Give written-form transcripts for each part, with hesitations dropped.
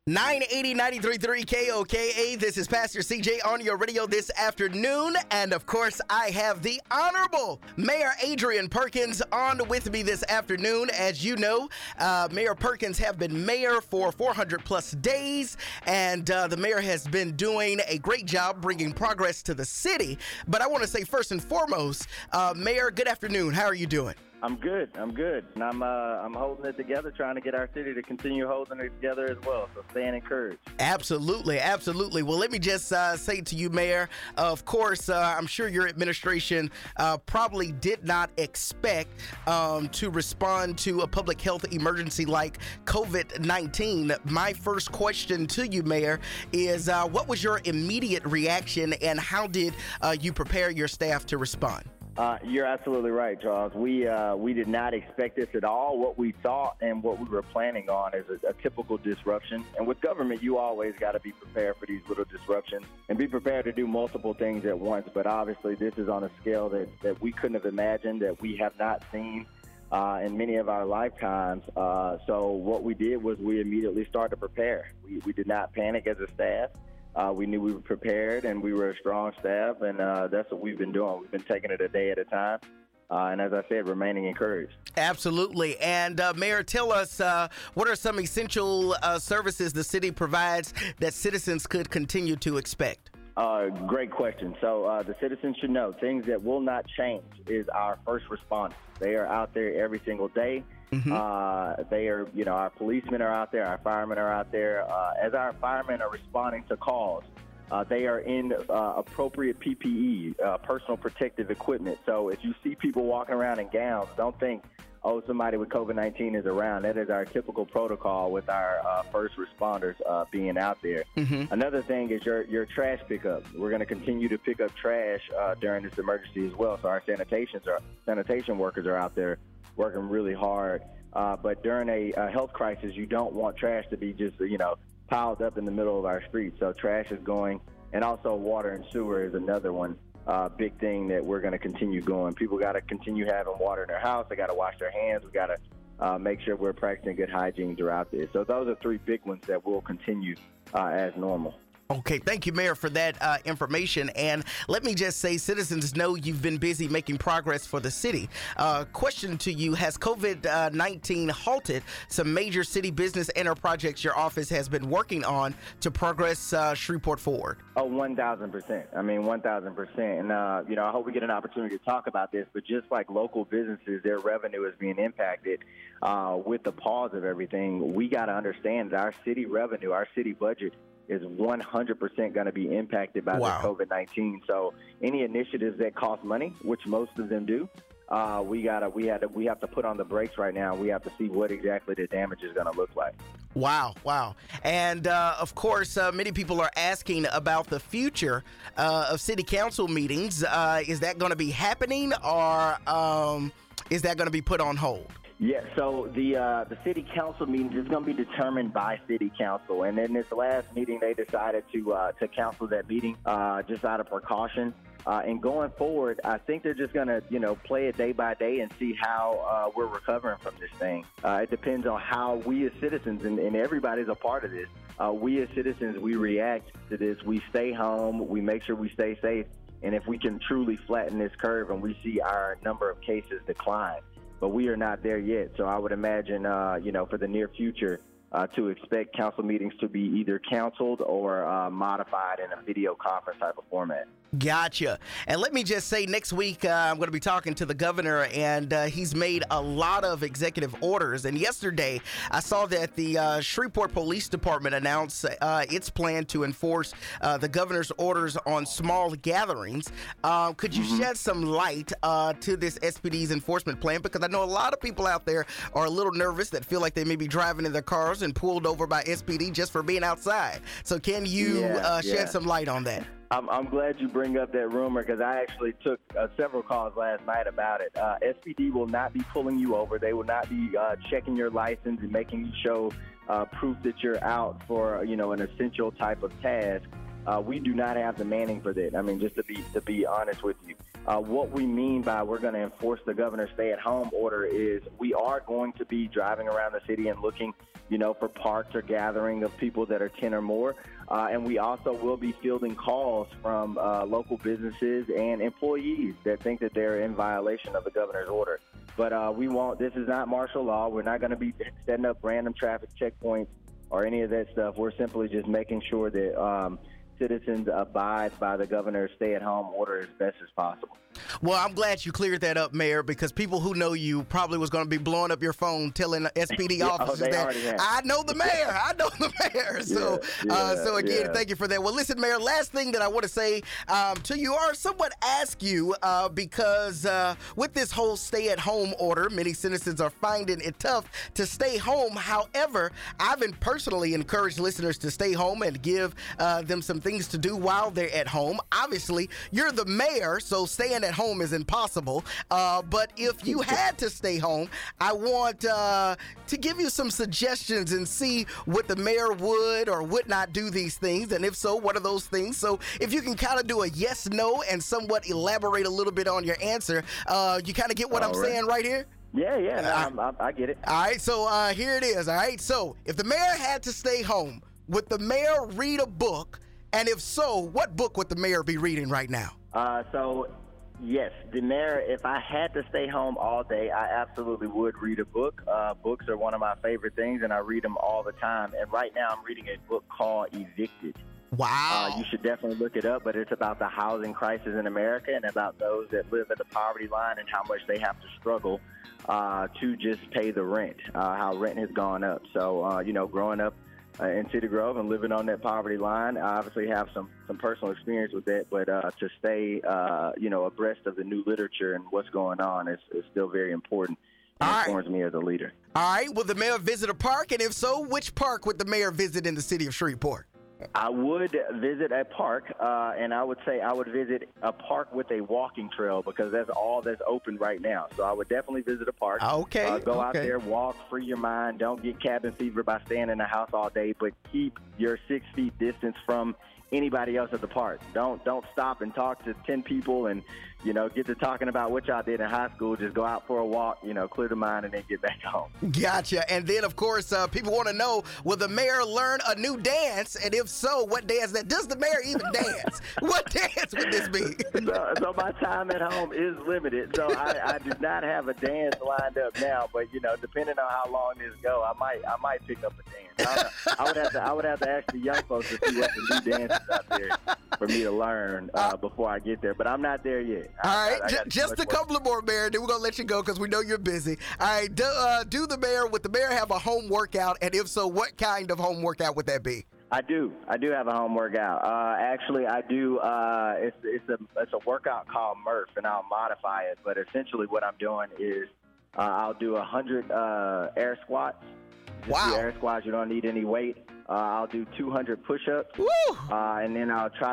980 93.3 KOKA. This is Pastor CJ on your radio this afternoon. And of course, I have the Honorable Mayor Adrian Perkins on with me this afternoon. As you know, Mayor Perkins have been mayor for 400 plus days. And the mayor has been doing a great job bringing progress to the city. But I want to say first and foremost, Mayor, good afternoon. How are you doing? I'm good. And I'm holding it together, trying to get our city to continue holding it together as well. So staying encouraged. Absolutely. Well, let me just say to you, Mayor, of course, I'm sure your administration probably did not expect to respond to a public health emergency like COVID-19. My first question to you, Mayor, is what was your immediate reaction and how did you prepare your staff to respond? You're absolutely right, Charles. We did not expect this at all. What we thought and what we were planning on is a typical disruption. And with government, you always got to be prepared for these little disruptions and be prepared to do multiple things at once. But obviously, this is on a scale that we couldn't have imagined, that we have not seen in many of our lifetimes. So what we did was we immediately started to prepare. We did not panic as a staff. We knew we were prepared and we were a strong staff, and that's what we've been doing. We've been taking it a day at a time, and as I said, remaining encouraged. Absolutely. And Mayor, tell us what are some essential services the city provides that citizens could continue to expect? Great question. So the citizens should know things that will not change is our first responders. They are out there every single day. Mm-hmm. They are, our policemen are out there, our firemen are out there. As our firemen are responding to calls, they are in appropriate PPE, personal protective equipment. So if you see people walking around in gowns, don't think, oh, somebody with COVID-19 is around. That is our typical protocol with our first responders being out there. Mm-hmm. Another thing is your trash pickup. We're going to continue to pick up trash during this emergency as well. So our sanitation workers are out there working really hard. But during a health crisis, you don't want trash to be just, piled up in the middle of our streets. So trash is going, and also water and sewer is another one. Big thing that we're going to continue going. People got to continue having water in their house. They got to wash their hands. We got to make sure we're practicing good hygiene throughout this. So those are three big ones that will continue as normal. Okay, thank you, Mayor, for that information. And let me just say, citizens know you've been busy making progress for the city. Question to you, has COVID-19 halted some major city business and or projects your office has been working on to progress Shreveport forward? Oh, 1,000%. I mean, 1,000%. And, I hope we get an opportunity to talk about this, but just like local businesses, their revenue is being impacted with the pause of everything. We got to understand that our city revenue, our city budget is 100% going to be impacted by the COVID-19. So any initiatives that cost money, which most of them do, we have to put on the brakes right now. We have to see what exactly the damage is going to look like. Wow. And of course, many people are asking about the future of city council meetings. Is that going to be happening, or is that going to be put on hold? Yeah, so the city council meetings is going to be determined by city council, and in this last meeting, they decided to cancel that meeting just out of precaution. And going forward, I think they're just going to play it day by day and see how we're recovering from this thing. It depends on how we as citizens, and everybody's a part of this. We as citizens, we react to this. We stay home. We make sure we stay safe. And if we can truly flatten this curve and we see our number of cases decline. But we are not there yet. So I would imagine, for the near future, to expect council meetings to be either canceled or modified in a video conference type of format. Gotcha. And let me just say, next week, I'm going to be talking to the governor, and he's made a lot of executive orders. And yesterday, I saw that the Shreveport Police Department announced its plan to enforce the governor's orders on small gatherings. Could you shed some light to this SPD's enforcement plan? Because I know a lot of people out there are a little nervous that feel like they may be driving in their cars and pulled over by SPD just for being outside. So can you shed some light on that? I'm glad you bring up that rumor, because I actually took several calls last night about it. SPD will not be pulling you over. They will not be checking your license and making you show proof that you're out for an essential type of task. We do not have the manning for that. I mean, just to be honest with you, what we mean by we're going to enforce the governor's stay-at-home order is we are going to be driving around the city and looking for parks or gathering of people that are 10 or more. And we also will be fielding calls from local businesses and employees that think that they're in violation of the governor's order. But this is not martial law. We're not going to be setting up random traffic checkpoints or any of that stuff. We're simply just making sure that citizens abide by the governor's stay-at-home order as best as possible. Well, I'm glad you cleared that up, Mayor, because people who know you probably was going to be blowing up your phone telling SPD officers that I know the mayor. I know the mayor. So again, thank you for that. Well, listen, Mayor, last thing that I want to say to you or somewhat ask you, because with this whole stay-at-home order, many citizens are finding it tough to stay home. However, I've been personally encouraged listeners to stay home and give them some things to do while they're at home. Obviously, you're the mayor, so staying at home is impossible. But if you had to stay home, I want to give you some suggestions and see what the mayor would or would not do these things. And if so, what are those things? So if you can kind of do a yes, no, and somewhat elaborate a little bit on your answer, you kind of get what I'm saying right here? Yeah, I get it. All right, so here it is. All right, so if the mayor had to stay home, would the mayor read a book? And if so, what book would the mayor be reading right now? Yes, the mayor, if I had to stay home all day, I absolutely would read a book. Books are one of my favorite things, and I read them all the time. And right now I'm reading a book called Evicted. Wow. You should definitely look it up, but it's about the housing crisis in America and about those that live at the poverty line and how much they have to struggle to just pay the rent, how rent has gone up. So, growing up in Cedar Grove and living on that poverty line, I obviously have some personal experience with that, but to stay, abreast of the new literature and what's going on is still very important. It informs me as a leader. All right. Will the mayor visit a park? And if so, which park would the mayor visit in the city of Shreveport? I would visit a park, and I would say I would visit a park with a walking trail because that's all that's open right now. So I would definitely visit a park. Okay. Go out there, walk, free your mind. Don't get cabin fever by staying in the house all day, but keep your 6 feet distance from anybody else at the park. Don't stop and talk to 10 people and, get to talking about what y'all did in high school. Just go out for a walk, clear the mind, and then get back home. Gotcha. And then, of course, people want to know, will the mayor learn a new dance? And if so, what dance? Does the mayor even dance? What dance would this be? So my time at home is limited. So I do not have a dance lined up now. But, depending on how long this go, I might pick up a dance. I would have to ask the young folks to see what the new dance is out there for me to learn before I get there. But I'm not there yet. All right, just a couple of more, Mayor, then we're going to let you go because we know you're busy. All right, would the mayor have a home workout? And if so, what kind of home workout would that be? I do have a home workout. Actually, I do. It's a workout called Murph, and I'll modify it. But essentially what I'm doing is I'll do 100 air squats. Wow. Air squats, you don't need any weight. I'll do 200 push-ups, and then I'll try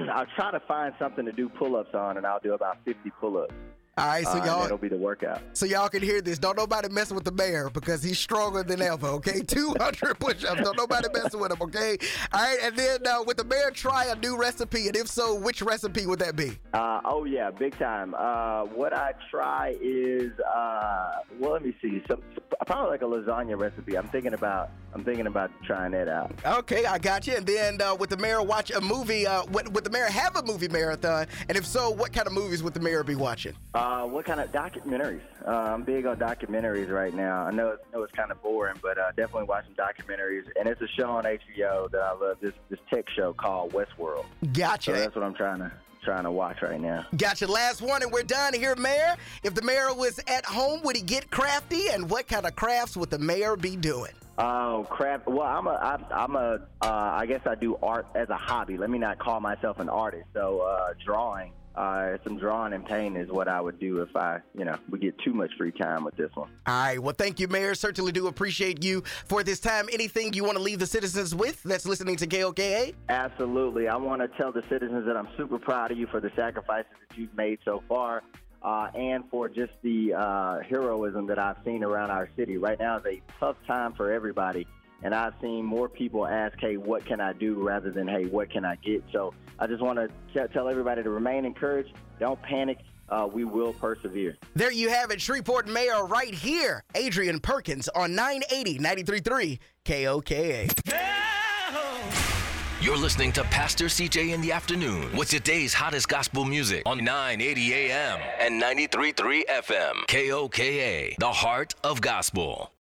to find something to do pull-ups on, and I'll do about 50 pull-ups. All right, so y'all, that'll be the workout. So y'all can hear this. Don't nobody mess with the mayor because he's stronger than ever, okay? 200 push-ups. Don't nobody mess with him, okay? All right, and then would the mayor try a new recipe? And if so, which recipe would that be? Yeah, big time. What I try is, let me see. Probably like a lasagna recipe. I'm thinking about trying that out. Okay, I got you. And then would the mayor watch a movie? Would the mayor have a movie marathon? And if so, what kind of movies would the mayor be watching? What kind of documentaries? I'm big on documentaries right now. I know it's kind of boring, but definitely watching documentaries. And it's a show on HBO that I love. This tech show called Westworld. Gotcha. So that's what I'm trying to watch right now. Gotcha. Last one, and we're done here, Mayor. If the mayor was at home, would he get crafty? And what kind of crafts would the mayor be doing? Oh, craft. Well, I guess I do art as a hobby. Let me not call myself an artist. So drawing. Some drawing and painting is what I would do if we get too much free time with this one. All right. Well, thank you, Mayor. Certainly do appreciate you for this time. Anything you want to leave the citizens with that's listening to KOKA? Absolutely. I want to tell the citizens that I'm super proud of you for the sacrifices that you've made so far and for just the heroism that I've seen around our city. Right now is a tough time for everybody. And I've seen more people ask, hey, what can I do rather than, hey, what can I get? So I just want to tell everybody to remain encouraged. Don't panic. we will persevere. There you have it, Shreveport Mayor right here, Adrian Perkins on 980 93.3 KOKA. You're listening to Pastor CJ in the Afternoon with today's hottest gospel music on 980 AM and 93.3 FM. KOKA, the heart of gospel.